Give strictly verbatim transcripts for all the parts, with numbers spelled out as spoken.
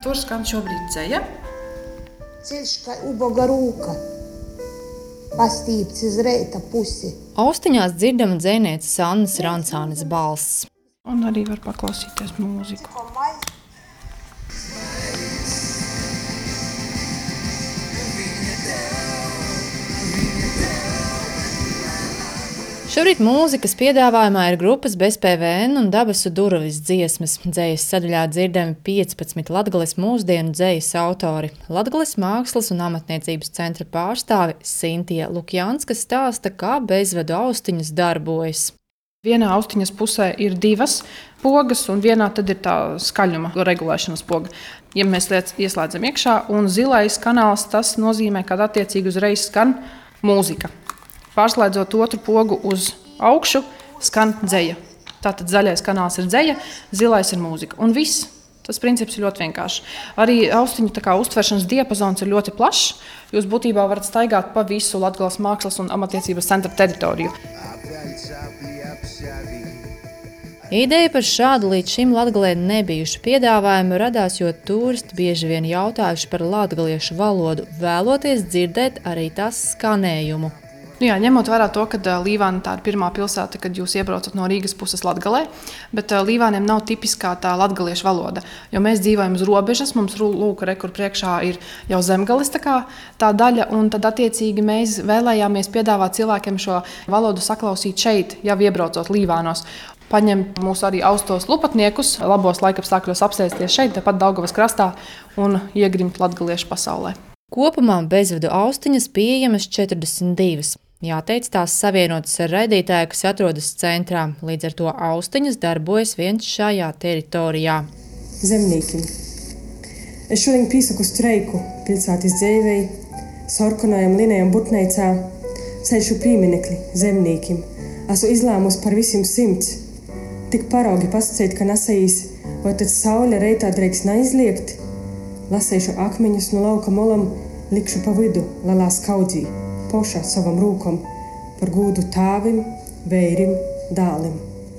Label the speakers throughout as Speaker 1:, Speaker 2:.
Speaker 1: Tur skan šobrīd dzeja.
Speaker 2: Ceļš kā uboga rūka, pastīpts uz reita pusi.
Speaker 3: Austiņās dzirdama dzejnieces Annas Rancānes balss.
Speaker 1: Un arī var paklausīties mūziku.
Speaker 3: Šobrīd mūzikas piedāvājumā ir grupas Bez P V N un Dabasu durvis dziesmas. Dzejas sadaļā dzirdami piecpadsmit Latgales mūsdienu dzejas autori. Latgales mākslas un amatniecības centra pārstāve Sintija Lukjanska stāsta, kā bezvadu austiņas darbojas.
Speaker 1: Vienā austiņas pusē ir divas pogas, un vienā tad ir tā skaļuma regulēšanas poga. Ja mēs ieslēdzam iekšā, un zilais kanāls, tas nozīmē, ka attiecīgi uzreiz skan mūzika. Pārslēdzot otru pogu uz augšu, skan dzeja. Tātad zaļais kanāls ir dzeja, zilais ir mūzika. Un viss. Tas princips ir ļoti vienkārši. Arī austiņu tā kā uztveršanas diapazons ir ļoti plašs. Jūs būtībā varat staigāt pa visu Latgales mākslas un amatniecības centra teritoriju.
Speaker 3: Ideja par šādu līdz šim Latgalē nebijušu piedāvājumu radās, jo turisti bieži vien jautājuši par latgaliešu valodu, vēloties dzirdēt arī tās skanējumu.
Speaker 1: Nu jā, ņemot vērā to, ka Līvāna tā ir pirmā pilsēta, kad jūs iebraucat no Rīgas puses Latgalē, bet Līvāniem nav tipiskā tā latgaliešu valoda, jo mēs dzīvojam uz robežas, mums lūk, re, kur priekšā ir jau zemgalis tā, kā, tā daļa, un tad attiecīgi mēs vēlējāmies piedāvāt cilvēkiem šo valodu saklausīt šeit, jau iebraucot Līvānos. Paņemt mūsu arī austos lupatniekus, labos laikapstākļos apsēsties šeit, tepat Daugavas krastā un iegrimt latgaliešu pasaulē.
Speaker 3: Kopumā bezvadu austiņas pieejamas četrdesmit divas. Jāteic, tās savienotas ar raidītāju, kas atrodas centrā. Līdz ar to austiņas darbojas viens šajā teritorijā.
Speaker 4: Zemniekiem. Es šodien piesaku streiku pilsētas dzīvei, sarkanajam linējam Butneicā, ceļšu pieminekli zemniekiem. Esmu izlēmusi par visiem simts. Tik paraugi pasacīt, ka nesējis, vai tad saule reitā drēks neizliegt. Lasēšu akmeņus no lauka molam, likšu pa vidu lielā skaudzī. Pošā savam rūkam par gūdu tāvim, vērim, dālim.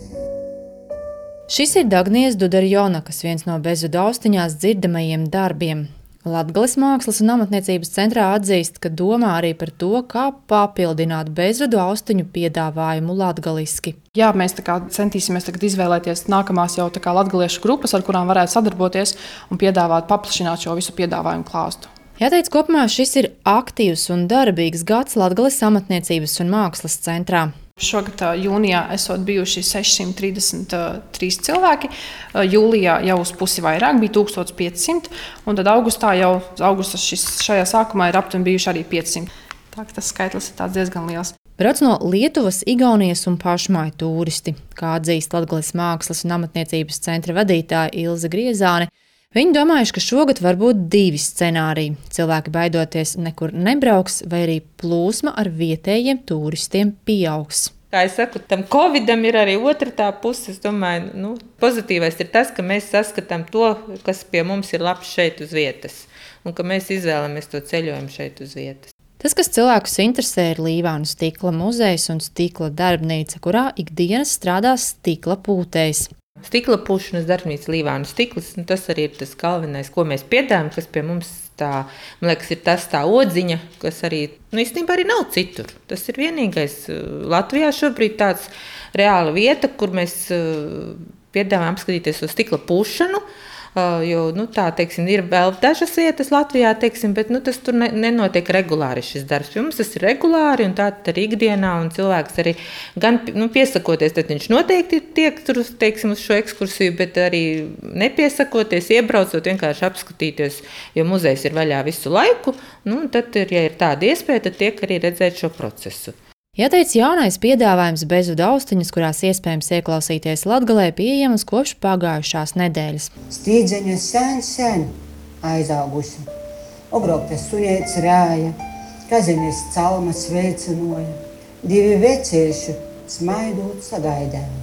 Speaker 3: Šis ir Dagnijas Dudarjonakas, viens no bezvadu austiņās dzirdamajiem darbiem. Latgales mākslas un amatniecības centrā atzīst, ka domā arī par to, kā papildināt bezvadu austiņu piedāvājumu latgaliski.
Speaker 1: Jā, mēs tā kā centīsimies tagad izvēlēties nākamās jau tā kā latgaliešu grupas, ar kurām varētu sadarboties un piedāvāt, paplašināt šo visu piedāvājumu klāstu.
Speaker 3: Jāteic, kopumā šis ir aktīvs un darbīgs gads Latgales amatniecības un mākslas centrā.
Speaker 1: Šogad jūnijā esot bijuši sešsimt trīsdesmit trīs cilvēki, jūlijā jau uz pusi vairāk, bija tūkstoš pieci simti, un tad augustā jau augusta šis, šajā sākumā ir aptuveni bijuši arī piecsimt. Tā ka tas skaitlis ir tāds diezgan liels.
Speaker 3: Brauc no Lietuvas, Igaunijas un pašmāju turisti, kā atzīst Latgales mākslas un amatniecības centra vadītāja Ilze Griezāne. Viņi domājuši, ka šogad var būt divi scenāriji. Cilvēki baidoties nekur nebrauks, vai arī plūsma ar vietējiem turistiem pieaugs.
Speaker 5: Kā es saku, tam Covidam ir arī otra tā puse. Es domāju, nu, pozitīvais ir tas, ka mēs saskatām to, kas pie mums ir labs šeit uz vietas, un ka mēs izvēlamies to ceļojumu šeit uz vietas.
Speaker 3: Tas, kas cilvēkus interesē, ir Līvānu stikla muzejs un stikla darbnīca, kurā ikdienas strādās stikla pūtējs.
Speaker 5: Stikla pušanas darbnīca Līvānu stikls, un tas arī ir tas galvenais, ko mēs piedāvājam, kas pie mums tā, man liekas, ir tas tā odziņa, kas arī, nu, īstenībā arī nav citur. Tas ir vienīgais Latvijā šobrīd tāds reāla vieta, kur mēs piedāvājam apskatīties uz stikla pušanu, jo, nu, tā, teiksim, ir vēl dažas vietas Latvijā, teiksim, bet, nu, tas tur ne, nenotiek regulāri šis darbs. Pie mums tas ir regulāri un tā arī ikdienā, un cilvēks arī gan, nu, piesakoties, tad viņš noteikti tiek tur, teiksim, uz šo ekskursiju, bet arī nepiesakoties, iebraucot, vienkārši apskatīties, jo muzejs ir vaļā visu laiku, nu, un tad, ja ir tāda iespēja, tad tiek arī redzēt šo procesu.
Speaker 3: Jāteic, jaunais piedāvājums bezvadu austiņas, kurās iespējams ieklausīties Latgalē, pieejamas kopš pagājušās nedēļas.
Speaker 2: Strīdzeņa sen, sen aizaugusi. Obrauktas suņēts rāja, kaziņas calmas veicinoja. Divi vecieši smaidot sagaidēja.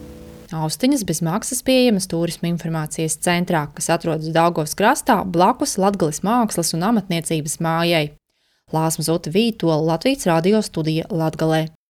Speaker 3: Austiņas bez maksas pieejamas Turisma informācijas centrā, kas atrodas Daugavas krastā blakus Latgales mākslas un amatniecības mājai. Lāsma Zuta Vītola, Latvijas radio studija Latgalē.